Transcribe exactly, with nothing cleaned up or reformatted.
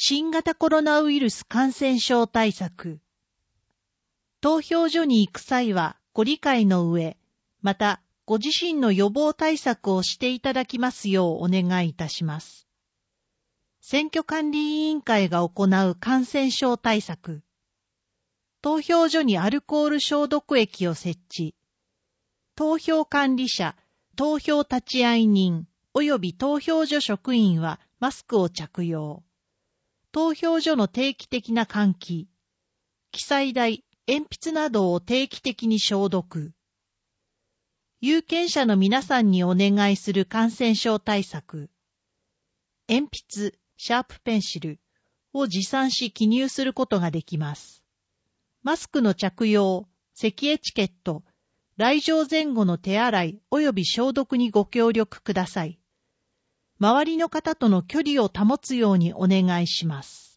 新型コロナウイルス感染症対策。投票所に行く際はご理解の上、またご自身の予防対策をしていただきますようお願いいたします。選挙管理委員会が行う感染症対策。投票所にアルコール消毒液を設置。投票管理者、投票立会人、及び投票所職員はマスクを着用。投票所の定期的な換気。記載台、鉛筆などを定期的に消毒。有権者の皆さんにお願いする感染症対策。鉛筆、シャープペンシルを持参し記入することができます。マスクの着用、席エチケット、来場前後の手洗い及び消毒にご協力ください。周りの方との距離を保つようにお願いします。